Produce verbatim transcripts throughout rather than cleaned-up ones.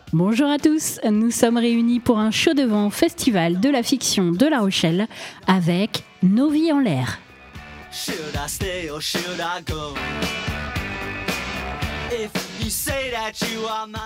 Bonjour à tous, nous sommes réunis pour un show devant festival de la fiction de La Rochelle avec Nos vies en l'air. Should I stay or should I go? If you say that you are mine.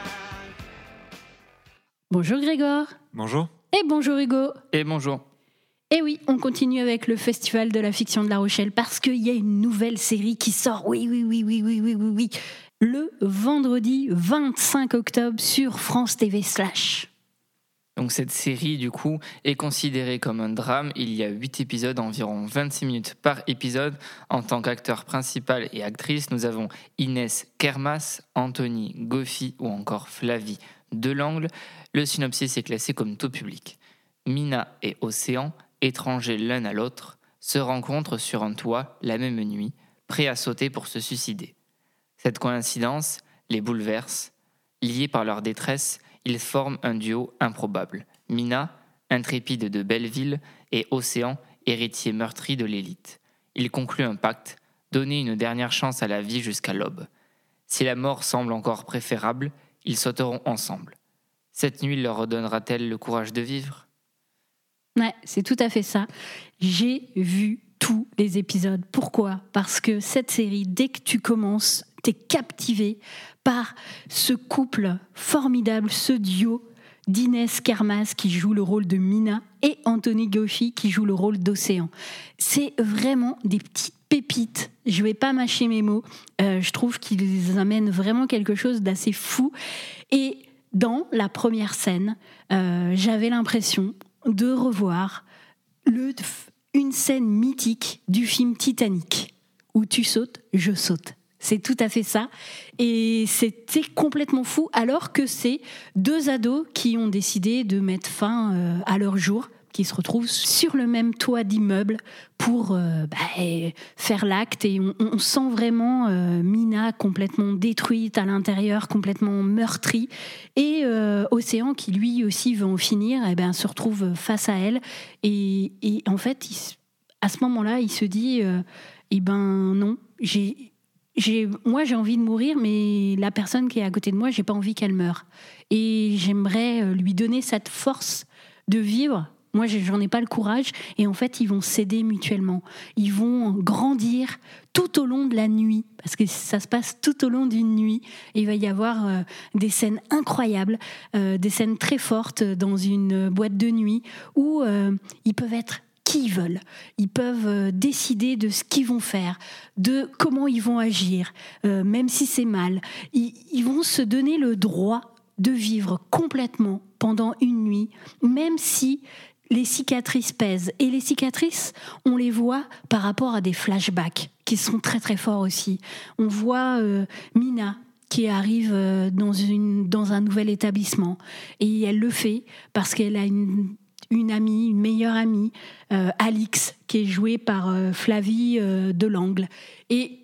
Bonjour Grégoire. Bonjour. Et bonjour Hugo. Et bonjour. Et oui, on continue avec le festival de la fiction de La Rochelle parce qu'il y a une nouvelle série qui sort, oui, oui, oui, oui, oui, oui, oui, oui, le vendredi vingt-cinq octobre sur France T V slash. Donc cette série, du coup, est considérée comme un drame. Il y a huit épisodes, environ vingt-six minutes par épisode. En tant qu'acteur principal et actrice, nous avons Inès Kermas, Anthony Goffi ou encore Flavie Delangle. Le synopsis est classé comme tout public. Mina et Océan, étrangers l'un à l'autre, se rencontrent sur un toit la même nuit, prêts à sauter pour se suicider. Cette coïncidence les bouleverse. Liés par leur détresse, ils forment un duo improbable. Mina, intrépide de Belleville, et Océan, héritier meurtri de l'élite. Ils concluent un pacte, donner une dernière chance à la vie jusqu'à l'aube. Si la mort semble encore préférable, ils sauteront ensemble. Cette nuit leur redonnera-t-elle le courage de vivre ? Ouais, c'est tout à fait ça. J'ai vu tous les épisodes. Pourquoi ? Parce que cette série, dès que tu commences, t'es captivé par ce couple formidable, ce duo d'Inès Kermas qui joue le rôle de Mina et Anthony Goffi qui joue le rôle d'Océan. C'est vraiment des petites pépites. Je vais pas mâcher mes mots. Euh, je trouve qu'ils amènent vraiment quelque chose d'assez fou. Et dans la première scène, euh, j'avais l'impression de revoir le, une scène mythique du film Titanic, où tu sautes, je saute. C'est tout à fait ça. Et c'était complètement fou, alors que c'est deux ados qui ont décidé de mettre fin euh, à leur jour, qui se retrouvent sur le même toit d'immeuble pour euh, bah, faire l'acte. Et on, on sent vraiment euh, Mina complètement détruite à l'intérieur, complètement meurtrie. Et euh, Océan, qui lui aussi veut en finir, eh ben, se retrouve face à elle. Et, et en fait, il, à ce moment-là, il se dit euh, eh ben non, j'ai... J'ai, moi, j'ai envie de mourir, mais la personne qui est à côté de moi, j'ai pas envie qu'elle meure. Et j'aimerais lui donner cette force de vivre. Moi, j'en ai pas le courage. Et en fait, ils vont s'aider mutuellement. Ils vont grandir tout au long de la nuit, parce que ça se passe tout au long d'une nuit. Et il va y avoir euh, des scènes incroyables, euh, des scènes très fortes dans une boîte de nuit où euh, ils peuvent être qui ils veulent. Ils peuvent décider de ce qu'ils vont faire, de comment ils vont agir, euh, même si c'est mal. Ils, ils vont se donner le droit de vivre complètement pendant une nuit, même si les cicatrices pèsent. Et les cicatrices, on les voit par rapport à des flashbacks qui sont très très forts aussi. On voit euh, Mina qui arrive euh, dans, une, dans un nouvel établissement et elle le fait parce qu'elle a une une amie, une meilleure amie, euh, Alix, qui est jouée par euh, Flavie euh, Delangle. Et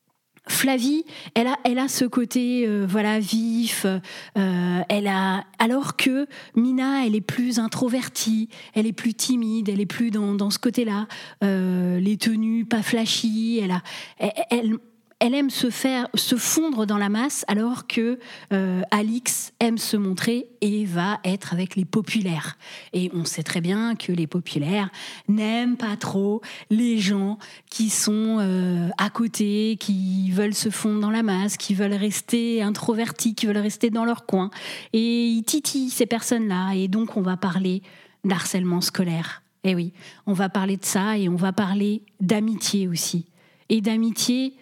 Flavie, elle a, elle a ce côté euh, voilà, vif, euh, elle a, alors que Mina, elle est plus introvertie, elle est plus timide, elle est plus dans, dans ce côté-là, euh, les tenues pas flashy, elle, a, elle, elle Elle aime se faire, se fondre dans la masse, alors que euh, Alix aime se montrer et va être avec les populaires. Et on sait très bien que les populaires n'aiment pas trop les gens qui sont euh, à côté, qui veulent se fondre dans la masse, qui veulent rester introvertis, qui veulent rester dans leur coin. Et ils titillent ces personnes-là. Et donc, on va parler d'harcèlement scolaire. Et oui, on va parler de ça et on va parler d'amitié aussi. Et d'amitié...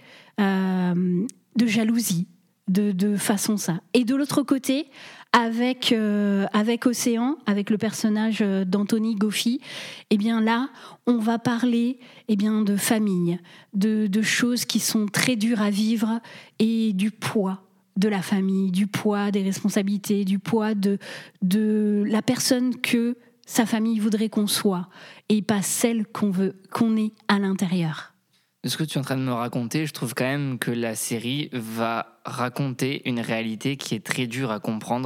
Euh, de jalousie, de, de façon ça. Et de l'autre côté, avec, euh, avec Océan, avec le personnage d'Anthony Goffi, eh bien là, on va parler eh bien, de famille, de, de choses qui sont très dures à vivre et du poids de la famille, du poids des responsabilités, du poids de, de la personne que sa famille voudrait qu'on soit et pas celle qu'on veut, qu'on est à l'intérieur. De ce que tu es en train de me raconter, je trouve quand même que la série va raconter une réalité qui est très dure à comprendre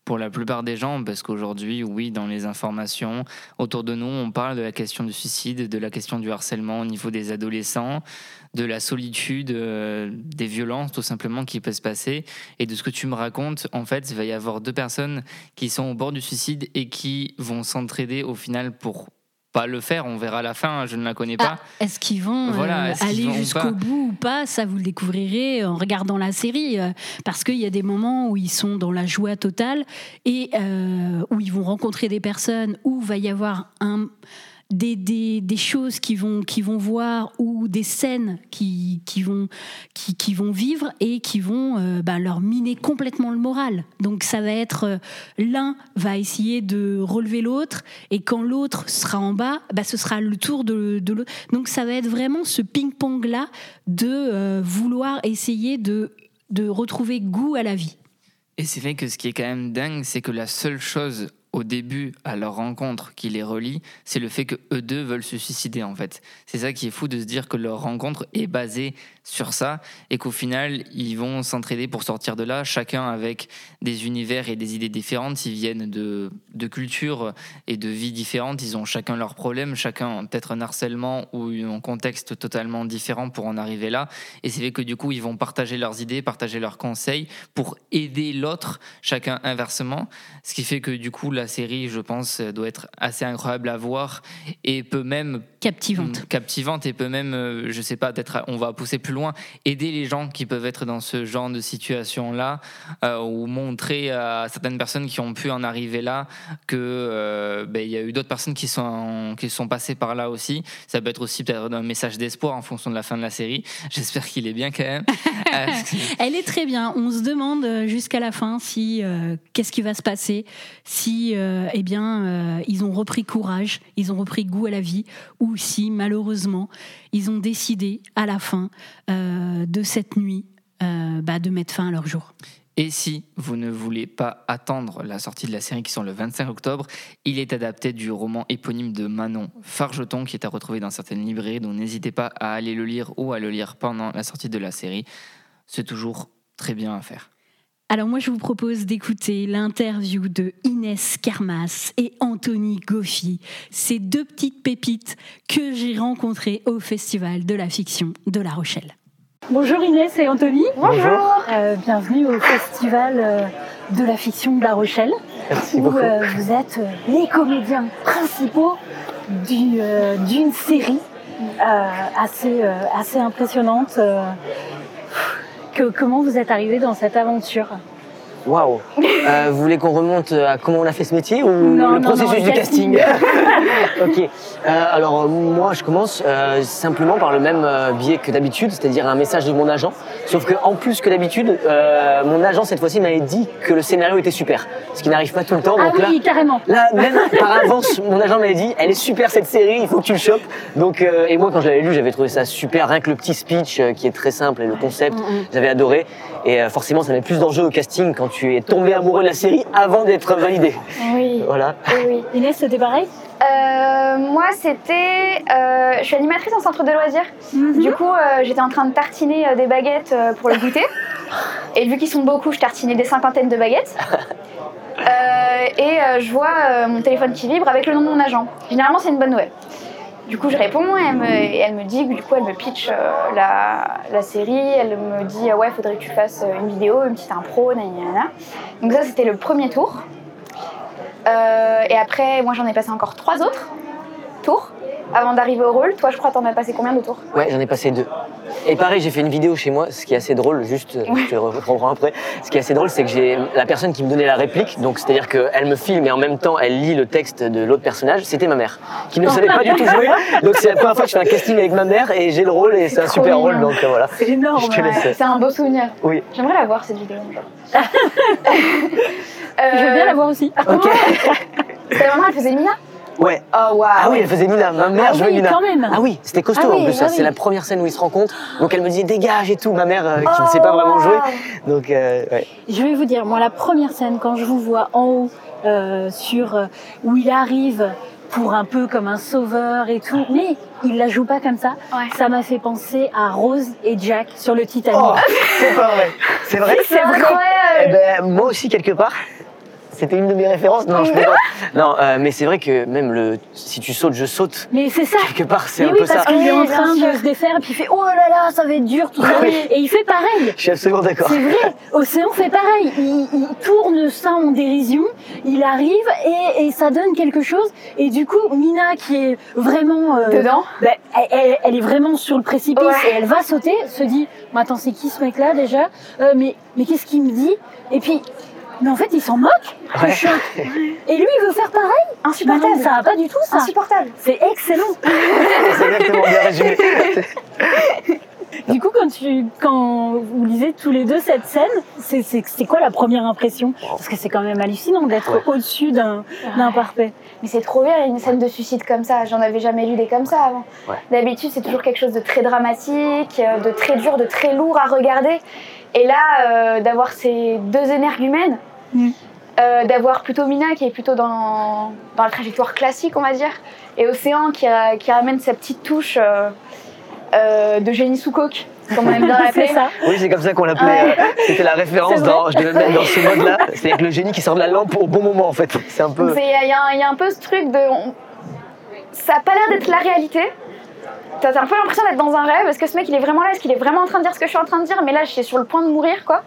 pour la plupart des gens, parce qu'aujourd'hui, oui, dans les informations autour de nous, on parle de la question du suicide, de la question du harcèlement au niveau des adolescents, de la solitude, euh, des violences tout simplement qui peuvent se passer. Et de ce que tu me racontes, en fait, il va y avoir deux personnes qui sont au bord du suicide et qui vont s'entraider au final pour pas le faire. On verra à la fin, je ne la connais pas. Ah, est-ce qu'ils vont voilà, euh, est-ce aller qu'ils vont jusqu'au pas bout ou pas? Ça, vous le découvrirez en regardant la série, euh, parce qu'il y a des moments où ils sont dans la joie totale et euh, où ils vont rencontrer des personnes, où va y avoir un... Des, des, des choses qu'ils vont, qu'ils vont voir ou des scènes qui, qui, vont, qui, qui vont vivre et qui vont euh, bah, leur miner complètement le moral. Donc ça va être, euh, l'un va essayer de relever l'autre et quand l'autre sera en bas, bah, ce sera le tour de, de l'autre. Donc ça va être vraiment ce ping-pong-là de euh, vouloir essayer de, de retrouver goût à la vie. Et c'est vrai que ce qui est quand même dingue, c'est que la seule chose au début, à leur rencontre qui les relie, c'est le fait que eux deux veulent se suicider en fait. C'est ça qui est fou de se dire que leur rencontre est basée sur ça et qu'au final, ils vont s'entraider pour sortir de là, chacun avec des univers et des idées différentes. Ils viennent de, de cultures et de vies différentes. Ils ont chacun leurs problèmes, chacun peut-être un harcèlement ou un contexte totalement différent pour en arriver là. Et c'est vrai que du coup, ils vont partager leurs idées, partager leurs conseils pour aider l'autre, chacun inversement. Ce qui fait que du coup, la série, je pense, doit être assez incroyable à voir et peut même... Captivante. Captivante et peut même, euh, je sais pas, peut-être on va pousser plus loin, aider les gens qui peuvent être dans ce genre de situation-là euh, ou montrer à certaines personnes qui ont pu en arriver là que euh, ben, y a eu d'autres personnes qui sont, qui sont passées par là aussi. Ça peut être aussi peut-être un message d'espoir en fonction de la fin de la série. J'espère qu'il est bien quand même. euh, Elle est très bien. On se demande jusqu'à la fin si euh, qu'est-ce qui va se passer, si euh, eh bien euh, ils ont repris courage, ils ont repris goût à la vie, ou si malheureusement ils ont décidé à la fin euh, de cette nuit euh, bah, de mettre fin à leur jour. Et si vous ne voulez pas attendre la sortie de la série qui sort le vingt-cinq octobre, il est adapté du roman éponyme de Manon Fargeton qui est à retrouver dans certaines librairies, donc n'hésitez pas à aller le lire ou à le lire pendant la sortie de la série. C'est toujours très bien à faire. Alors moi je vous propose d'écouter l'interview de Inès Kermas et Anthony Goffi, ces deux petites pépites que j'ai rencontrées au Festival de la fiction de La Rochelle. Bonjour Inès et Anthony. Bonjour. Euh, bienvenue au Festival euh, de la fiction de La Rochelle. Merci où beaucoup. euh, vous êtes euh, les comédiens principaux du, euh, d'une série euh, assez, euh, assez impressionnante. Euh, que, comment vous êtes arrivés dans cette aventure ? Waouh. Euh, vous voulez qu'on remonte à comment on a fait ce métier ou non, le non, processus non, du casting, Ok. Euh, alors moi, je commence euh, simplement par le même euh, biais que d'habitude, c'est-à-dire un message de mon agent. Sauf que en plus que d'habitude, euh, mon agent cette fois-ci m'avait dit que le scénario était super, ce qui n'arrive pas tout le temps. Ah donc oui, là, carrément. Là, même par avance, mon agent m'avait dit, elle est super cette série, il faut que tu le chopes. Donc, euh, et moi, quand je l'avais lu, j'avais trouvé ça super. Rien que le petit speech euh, qui est très simple et le concept, mm-hmm. j'avais adoré. Et euh, forcément, ça met plus d'enjeux au casting quand tu es tombé amoureux de la série avant d'être validé. Oui. Voilà. Oui, oui. Inès, c'était pareil ? Euh, moi, c'était... Euh, je suis animatrice en centre de loisirs. Mm-hmm. Du coup, euh, j'étais en train de tartiner euh, des baguettes euh, pour le goûter. Et vu qu'ils sont beaucoup, je tartinais des cinquantaines de baguettes. Euh, et euh, je vois euh, mon téléphone qui vibre avec le nom de mon agent. Généralement, c'est une bonne nouvelle. Du coup, je réponds et elle me, et elle me dit, du coup, elle me pitch euh, la, la série. Elle me dit, ah ouais, il faudrait que tu fasses une vidéo, une petite impro, nanana. Donc ça, c'était le premier tour. Euh, et après, moi, j'en ai passé encore trois autres tours avant d'arriver au rôle. Toi, je crois, t'en as passé combien de tours ? Ouais, j'en ai passé deux. Et pareil, j'ai fait une vidéo chez moi, ce qui est assez drôle, juste, ouais. je te reprends après. Ce qui est assez drôle, c'est que j'ai la personne qui me donnait la réplique, donc c'est-à-dire qu'elle me filme et en même temps, elle lit le texte de l'autre personnage, c'était ma mère, qui ne savait pas du tout jouer. Donc c'est la première fois que je fais un casting avec ma mère et j'ai le rôle et c'est, c'est un super rôle, donc euh, voilà. C'est énorme. Je te laisse. Ouais, c'est un beau souvenir. Oui. J'aimerais la voir, cette vidéo. euh... Je veux bien la voir aussi. Ok. Ta maman, elle faisait Mina ? Ouais. Oh, wow. Ah oui, elle faisait Mina. Ma mère ah jouait oui, Mina. Quand même. Ah oui, c'était costaud ah en oui, plus. ah C'est oui. la première scène où ils se rencontrent. Donc elle me dit dégage et tout. Ma mère euh, qui oh, ne sait pas vraiment wow. jouer. Donc euh, ouais. Je vais vous dire, moi la première scène quand je vous vois en haut euh, sur euh, où il arrive pour un peu comme un sauveur et tout, mais il la joue pas comme ça. Ouais. Ça m'a fait penser à Rose et Jack sur le Titanic. Oh, c'est pas vrai. C'est vrai. C'est incroyable. Eh ben moi aussi quelque part. c'était une de mes références. Non, je plaisante. Non, euh, mais c'est vrai que même le si tu sautes, je saute. Mais c'est ça. Quelque part, c'est mais un oui, peu parce ça. qu'il est en Oui, train bien de sûr. se défaire et puis il fait oh là là, ça va être dur, tout ça. Oui. Et il fait pareil. Je suis absolument d'accord. C'est vrai, Océan fait pareil. Il, il tourne ça en dérision, il arrive et, et ça donne quelque chose. Et du coup, Mina qui est vraiment euh, Dedans. ben, elle, elle- elle est vraiment sur le précipice Ouais. et elle va sauter, se dit mais attends, c'est qui ce mec-là déjà Euh, Mais, mais qu'est-ce qu'il me dit Et puis, mais en fait, il s'en moque. Ouais. le choc. Et lui, il veut faire pareil. Insupportable. Non, ça va pas du tout ça. Insupportable. C'est excellent. C'est exactement bien résumé. Du coup, quand, tu, quand vous lisez tous les deux cette scène, c'est, c'est, c'est quoi la première impression Parce que c'est quand même hallucinant d'être Ouais. au-dessus d'un, d'un parfait. Mais c'est trop bien, une scène de suicide comme ça. J'en avais jamais lu des comme ça avant. Ouais. D'habitude, c'est toujours quelque chose de très dramatique, euh, de très dur, de très lourd à regarder. Et là, euh, d'avoir ces deux énergumènes, Mm. euh, d'avoir plutôt Mina qui est plutôt dans, dans la trajectoire classique, on va dire, et Océan qui, a- qui ramène sa petite touche euh, euh, de génie sous coke, comme on aime bien l'appeler. C'est ça. Oui, c'est comme ça qu'on l'appelait. euh, C'était la référence C'est dans, je devais me mettre dans ce mode-là. C'est avec le génie qui sort de la lampe au bon moment, en fait. C'est un Donc peu. c'est- il y, a un- il y a un peu ce truc de... on- ça a pas l'air d'être la réalité. T'as t'as un peu l'impression d'être dans un rêve. Est-ce que ce mec, il est vraiment là? Est-ce qu'il est vraiment en train de dire ce que je suis en train de dire? Mais là, je suis sur le point de mourir, quoi.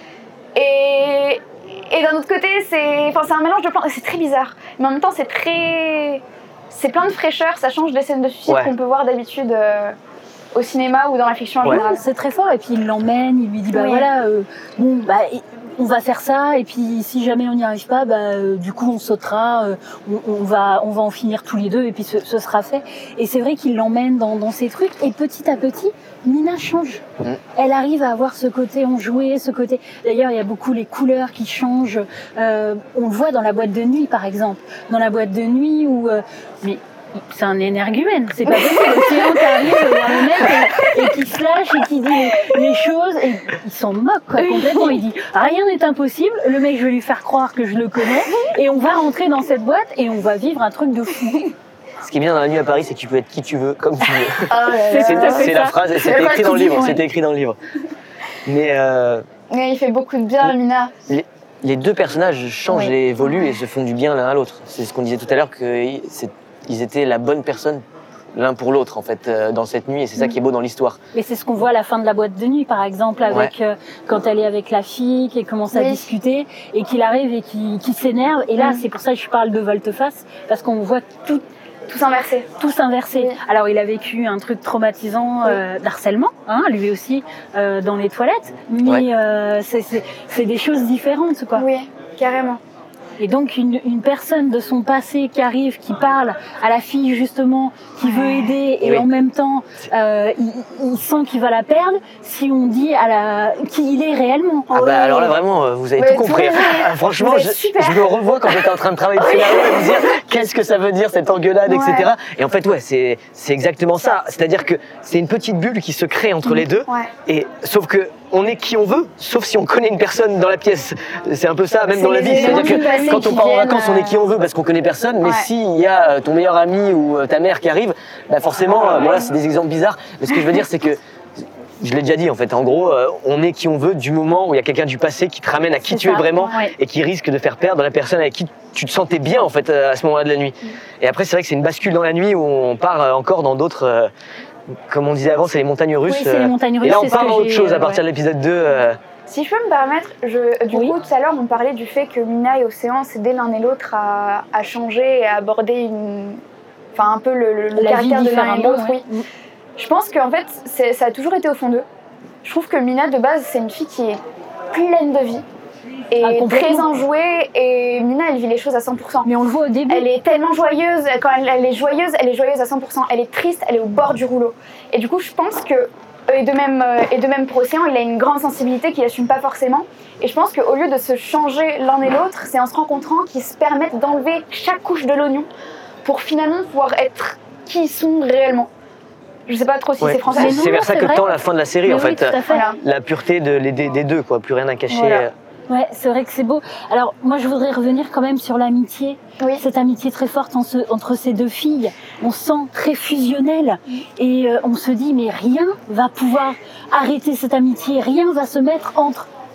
Et, et d'un autre côté, c'est enfin, c'est un mélange de plein... C'est très bizarre. Mais en même temps, c'est très... C'est plein de fraîcheur. Ça change des scènes de suicide Ouais. qu'on peut voir d'habitude euh, au cinéma ou dans la fiction en Ouais. général. C'est très fort. Et puis il l'emmène, il lui dit bah Oui. voilà, euh, bon, bah, et- on va faire ça. Et puis si jamais on n'y arrive pas, bah, euh, du coup on sautera, euh, on, on, va, on va en finir tous les deux et puis ce, ce sera fait. Et c'est vrai qu'il l'emmène dans, dans ces trucs. Et petit à petit, Mina change. Mm. Elle arrive à avoir ce côté enjoué, ce côté. D'ailleurs, il y a beaucoup les couleurs qui changent. Euh, on le voit dans la boîte de nuit, par exemple. Dans la boîte de nuit où, euh, mais c'est un énergumène. C'est pas possible. L'océan qui arrive vers le mec et, et qui se lâche et qui dit les, les choses et il s'en moque quoi, complètement. Il dit rien n'est impossible. Le mec, je vais lui faire croire que je le connais et on va rentrer dans cette boîte et on va vivre un truc de fou. Ce qui est bien dans la nuit à Paris, c'est que tu peux être qui tu veux, comme tu veux. Ah, là, C'est là. tout à fait C'est ça. la phrase, et C'est c'était la écrit phrase dans le qui livre. dit, C'était écrit dans le livre. Mais euh, Mais il fait beaucoup de bien, Mina. les deux personnages changent Oui. et évoluent et se font du bien l'un à l'autre. C'est ce qu'on disait tout à l'heure, qu'ils étaient la bonne personne l'un pour l'autre, en fait, euh, dans cette nuit. Et c'est ça qui est beau dans l'histoire. Et c'est ce qu'on voit à la fin de la boîte de nuit, par exemple, avec euh, quand elle est avec la fille, qui commence à Oui. discuter et qu'il arrive et qui, qui s'énerve. Et là, Mm. c'est pour ça que je parle de volte-face, parce qu'on voit tout, Tout inversé. tout s'inverser. Oui. Alors, il a vécu un truc traumatisant euh, d'harcèlement, hein, lui aussi, euh, dans les toilettes, mais Ouais. euh, c'est, c'est, c'est des choses différentes, quoi. Oui, carrément. Et donc, une, une personne de son passé qui arrive, qui parle à la fille, justement, qui veut aider, et Oui. en même temps, euh, il, il sent qu'il va la perdre, si on dit à la, qui il est réellement. Ah bah alors là vraiment euh, vous avez Ouais, tout compris. tout- Ah, franchement vous je, êtes super. je me revois quand j'étais en train de travailler le scénario et me dire qu'est-ce que ça veut dire cette engueulade, Ouais. et cetera. Et en fait ouais c'est c'est exactement ça. C'est-à-dire que c'est une petite bulle qui se crée entre les deux. Ouais. Et sauf que on est qui on veut, sauf si on connaît une personne dans la pièce. C'est un peu ça même C'est dans la les vie. éléments C'est-à-dire du passé que quand on qui part en viennent, vacances on est euh, qui on veut parce qu'on connaît personne. Mais Ouais. s'il y a euh, ton meilleur ami ou euh, ta mère qui arrive, bah forcément euh, bon là c'est des exemples bizarres. Mais ce que je veux dire c'est que je l'ai déjà dit en fait, en gros, euh, on est qui on veut du moment où il y a quelqu'un du passé qui te ramène à qui C'est tu ça, es vraiment ouais. et qui risque de faire perdre la personne avec qui tu te sentais bien en fait euh, à ce moment-là de la nuit. Et après c'est vrai que c'est une bascule dans la nuit où on part euh, encore dans d'autres, euh, comme on disait avant, c'est les montagnes russes. Oui, c'est les montagnes russes, Et là on c'est ce part que dans autre j'ai, chose à euh, partir de l'épisode deux. euh, Si je peux me permettre, je, du Oui. coup, tout à l'heure, on parlait du fait que Mina et Océan s'aidaient l'un et l'autre à, à changer et à aborder une... Enfin, un peu le, le- le La vie caractère de l'un et différemment, l'autre, ouais. oui. Je pense qu'en fait, c'est- ça a toujours été au fond d'eux. Je trouve que Mina, de base, c'est une fille qui est pleine de vie et Ah, complètement. très enjouée. Et Mina, elle vit les choses à cent pour cent. Mais on le voit au début. Elle est tellement joyeuse, quand elle, elle est joyeuse, elle est joyeuse à cent pour cent. Elle est triste, elle est au bord du rouleau. Et du coup, je pense que, et de même, euh, et de même pour Océan, il a une grande sensibilité qu'il n'assume pas forcément. Et je pense qu'au lieu de se changer l'un et l'autre, c'est en se rencontrant qu'ils se permettent d'enlever chaque couche de l'oignon pour finalement pouvoir être qui ils sont réellement. Je sais pas trop si ouais. c'est français. Mais C'est non, c'est vers non, ça c'est que vrai. tend la fin de la série Mais en oui, fait. tout à fait. Voilà. La pureté de, les- des, des deux quoi, plus rien à cacher. Voilà. euh. Ouais, c'est vrai que c'est beau. Alors, moi, je voudrais revenir quand même sur l'amitié. Oui. Cette amitié très forte en ce- entre ces deux filles. On sent très fusionnel. Et euh, on se dit, mais rien va pouvoir arrêter cette amitié. Rien va se mettre entre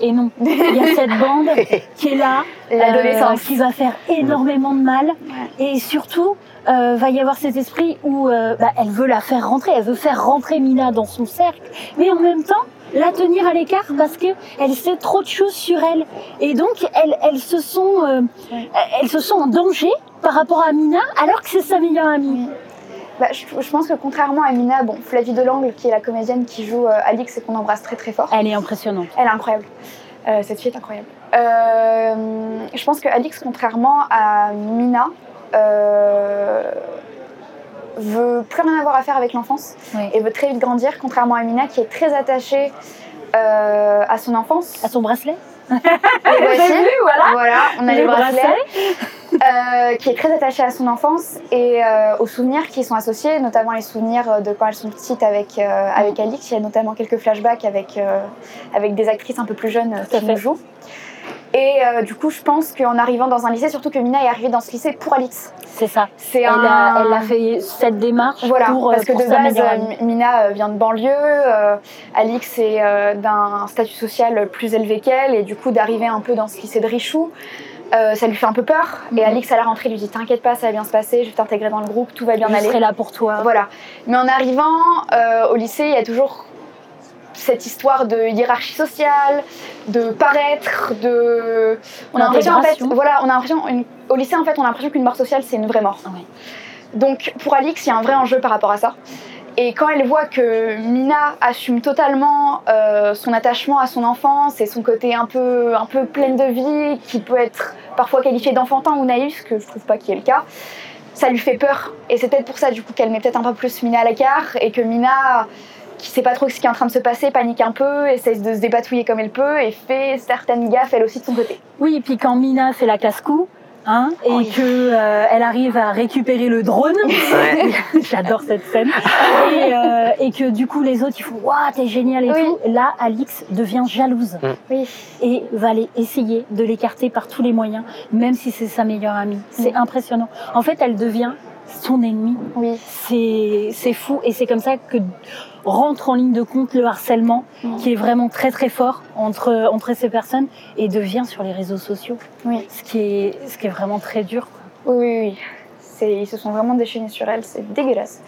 Et non, il y a cette bande qui est là, L'adolescence. euh, qui va faire énormément de mal. Et surtout, euh, va y avoir cet esprit où euh, bah, elle veut la faire rentrer, elle veut faire rentrer Mina dans son cercle, mais en même temps, la tenir à l'écart parce que elle sait trop de choses sur elle. Et donc, elles, elles, se sont, euh, elles se sont en danger par rapport à Mina, alors que c'est sa meilleure amie. Bah, je, je pense que contrairement à Mina, bon, Flavie Delangle, qui est la comédienne qui joue euh, Alix et qu'on embrasse très très fort. Elle est impressionnante. Elle est incroyable. Euh, cette fille est incroyable. Euh, je pense que Alix, contrairement à Mina, euh, veut plus rien avoir à faire avec l'enfance Oui. et veut très vite grandir, contrairement à Mina qui est très attachée euh, à son enfance. À son bracelet. Et voici, voilà. voilà, on a les, Les bracelets. bracelets. Euh, qui est très attachée à son enfance et euh, aux souvenirs qui y sont associés, notamment les souvenirs de quand elles sont petites avec, euh, avec Alix. Il y a notamment quelques flashbacks avec, euh, avec des actrices un peu plus jeunes euh, qui nous jouent. Et euh, du coup, je pense qu'en arrivant dans un lycée, surtout que Mina est arrivée dans ce lycée pour Alix. C'est ça. C'est Elle, un... a, elle a fait cette démarche Voilà, pour, parce que pour de sa base, meilleure amie. euh, Mina euh, vient de banlieue, euh, Alix est euh, d'un statut social plus élevé qu'elle, et du coup d'arriver un peu dans ce lycée de Richoux, euh, ça lui fait un peu peur. Mhm. Et Alix à la rentrée lui dit t'inquiète pas, ça va bien se passer, je vais t'intégrer dans le groupe, tout va bien Je aller. serai là pour toi. Voilà. Mais en arrivant euh, au lycée, il y a toujours cette histoire de hiérarchie sociale, de paraître, de... On a l'impression, en fait, D'intégration. voilà, on a l'impression, une- au lycée, en fait, on a l'impression qu'une mort sociale, c'est une vraie mort. Oui. Donc, pour Alix, il y a un vrai enjeu par rapport à ça. Et quand elle voit que Mina assume totalement euh, son attachement à son enfance et son côté un peu, un peu pleine de vie, qui peut être parfois qualifié d'enfantin ou naïf, ce que je trouve pas qui est le cas, ça lui fait peur. Et c'est peut-être pour ça, du coup, qu'elle met peut-être un peu plus Mina à l'écart et que Mina, qui sait pas trop ce qui est en train de se passer, panique un peu, essaie de se dépatouiller comme elle peut et fait certaines gaffes elle aussi de son côté. Oui, et puis quand Mina fait la casse-cou, hein, et Oui. que euh, elle arrive à récupérer le drone, Ouais. j'adore cette scène, et, euh, et que du coup les autres ils font waouh t'es génial et Oui. tout, là Alix devient jalouse Oui. et va aller essayer de l'écarter par tous les moyens, même si c'est sa meilleure amie. C'est Mm. impressionnant. En fait, elle devient son ennemie. Oui. C'est c'est fou et c'est comme ça que rentre en ligne de compte le harcèlement Mm. qui est vraiment très très fort entre entre ces personnes et devient sur les réseaux sociaux. Oui. Ce qui est ce qui est vraiment très dur, quoi. Oui, oui, oui. C'est, ils se sont vraiment déchaînés sur elle, c'est dégueulasse.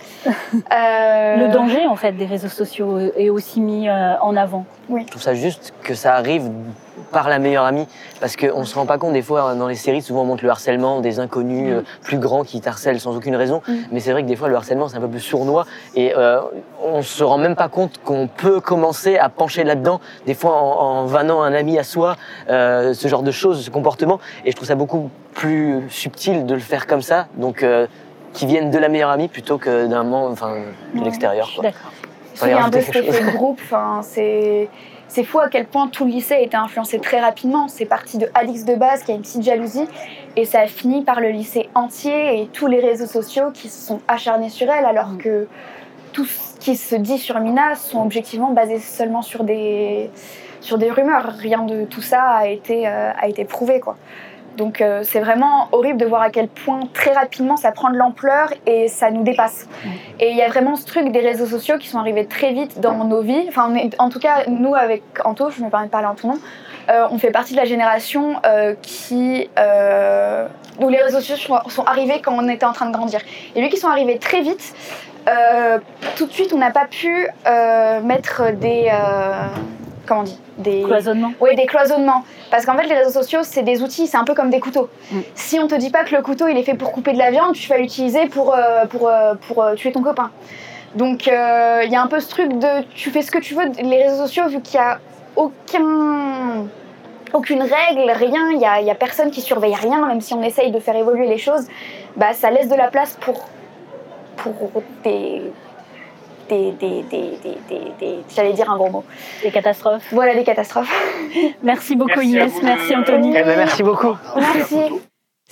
Euh, Le danger en fait des réseaux sociaux est aussi mis euh, en avant. Je trouve ça juste que ça arrive par la meilleure amie, parce qu'on se rend pas compte des fois dans les séries, souvent on montre le harcèlement des inconnus Mm. euh, plus grands qui t'harcèlent sans aucune raison, Mm. mais c'est vrai que des fois le harcèlement c'est un peu plus sournois et euh, on se rend même pas compte qu'on peut commencer à pencher là-dedans, des fois en, en vannant un ami à soi, euh, ce genre de choses, ce comportement, et je trouve ça beaucoup plus subtil de le faire comme ça, donc euh, qui viennent de la meilleure amie plutôt que d'un membre, enfin de Ouais. l'extérieur, Je suis quoi. d'accord. Il y a un peu rajouter cet quelque effet de groupe, enfin, c'est... C'est fou à quel point tout le lycée a été influencé très rapidement. C'est parti de Alix de base qui a une petite jalousie et ça a fini par le lycée entier et tous les réseaux sociaux qui se sont acharnés sur elle alors Mm. que tout ce qui se dit sur Mina sont objectivement basés seulement sur des, sur des rumeurs. Rien de tout ça a été, euh, a été prouvé, quoi. Donc euh, c'est vraiment horrible de voir à quel point très rapidement ça prend de l'ampleur et ça nous dépasse. Mm. Et il y a vraiment ce truc des réseaux sociaux qui sont arrivés très vite dans nos vies. Enfin, on est- en tout cas, nous avec Anto, je me permets de parler en ton nom, euh, on fait partie de la génération euh, qui, euh, où les réseaux sociaux sont, sont arrivés quand on était en train de grandir. Et vu qu'ils sont arrivés très vite, euh, tout de suite on n'a pas pu euh, mettre des... Euh, comment on dit des... Cloisonnement. Oui, des cloisonnements. Parce qu'en fait, les réseaux sociaux, c'est des outils, c'est un peu comme des couteaux. Mm. Si on te dit pas que le couteau, il est fait pour couper de la viande, tu vas l'utiliser pour, euh, pour, euh, pour euh, tuer ton copain. Donc, il euh, y a un peu ce truc de tu fais ce que tu veux. Les réseaux sociaux, vu qu'il n'y a aucun... aucune règle, rien, il n'y a, y a personne qui surveille rien, même si on essaye de faire évoluer les choses, bah, ça laisse de la place pour, pour des... Des, des, des, des, des, des- j'allais dire un gros mot. Des catastrophes. Voilà, des catastrophes. Merci beaucoup Merci à Inès, vous merci deux. Anthony. Eh ben, merci beaucoup. Merci.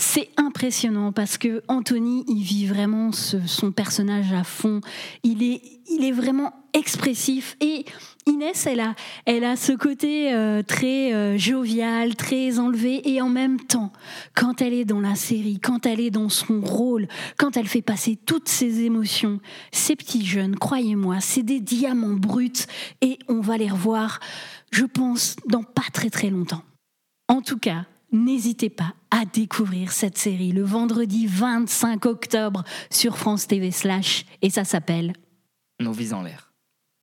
C'est impressionnant parce que Anthony, il vit vraiment ce, son personnage à fond. Il est, il est vraiment expressif. Et Inès, elle a, elle a ce côté euh, très euh, jovial, très enlevé. Et en même temps, quand elle est dans la série, quand elle est dans son rôle, quand elle fait passer toutes ses émotions, ces petits jeunes, croyez-moi, c'est des diamants bruts. Et on va les revoir, je pense, dans pas très très longtemps. En tout cas, n'hésitez pas à découvrir cette série le vendredi vingt-cinq octobre sur France T V slash et ça s'appelle Nos vies en l'air.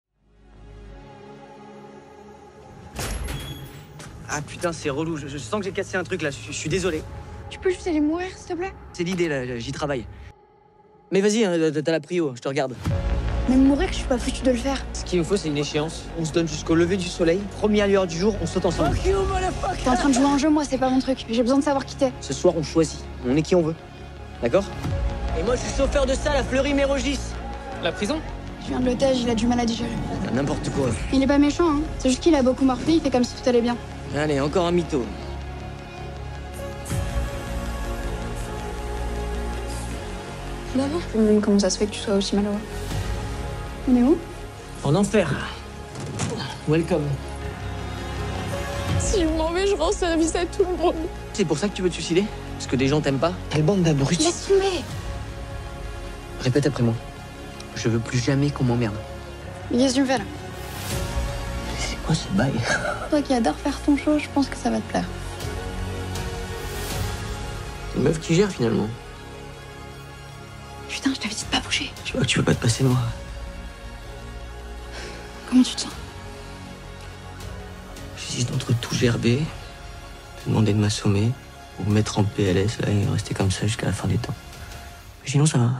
Ah putain, c'est relou. Je, je sens que j'ai cassé un truc là. Je, je suis désolé. Tu peux juste aller mourir, s'il te plaît? C'est l'idée là, j'y travaille. Mais vas-y, hein, t'as la prio, je te regarde. Même mourir, je suis pas foutu de le faire. Ce qu'il nous faut, c'est une échéance. On se donne jusqu'au lever du soleil. Première lueur du jour, on saute ensemble. T'es en train de jouer un jeu, moi, c'est pas mon truc. J'ai besoin de savoir qui t'es. Ce soir, on choisit. On est qui on veut. D'accord? Et moi, je suis chauffeur de salle à Fleury-Mérogis. La prison? Je viens de l'otage, il a du mal à digérer. N'importe quoi. Il est pas méchant, hein. C'est juste qu'il a beaucoup morflé, il fait comme si tout allait bien. Allez, encore un mytho. D'abord, je me demande comment ça se fait que tu sois aussi malheureux. On est où? En enfer. Welcome. Si je m'en vais, je rends service à tout le monde. C'est pour ça que tu veux te suicider? Parce que des gens t'aiment pas? Quelle bande d'abrutis. Laisse tomber. Répète après moi. Je veux plus jamais qu'on m'emmerde. Mais qu'est-ce que tu me fais là? C'est quoi ce bail? Toi qui adore faire ton show, je pense que ça va te plaire. Une meuf qui gère finalement. Putain, je t'avais dit de pas bouger. Tu vois que tu veux pas te passer de moi. Comment tu te sens? J'hésite entre tout gerber, te demander de m'assommer, ou me mettre en P L S là, et rester comme ça jusqu'à la fin des temps. Mais sinon, ça va.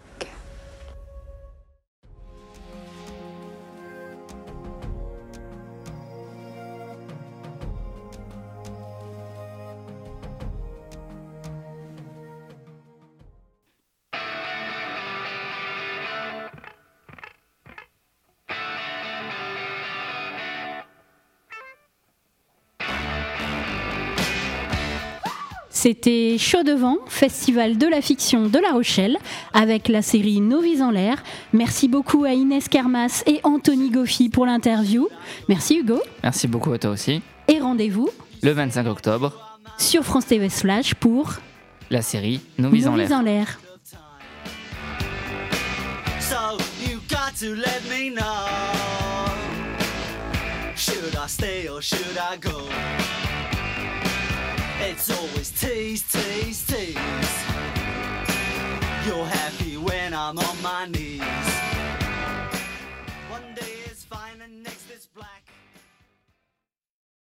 C'était Chaud Devant, festival de la fiction de La Rochelle, avec la série Nos vies en l'air. Merci beaucoup à Inès Kermas et Anthony Goffi pour l'interview. Merci Hugo. Merci beaucoup à toi aussi. Et rendez-vous le vingt-cinq octobre sur France T V Slash pour la série Nos vies en l'air. en l'air. So you got to let me know. Should I stay or should I go? It's always tease, tease, tease. You're happy when I'm on my knees.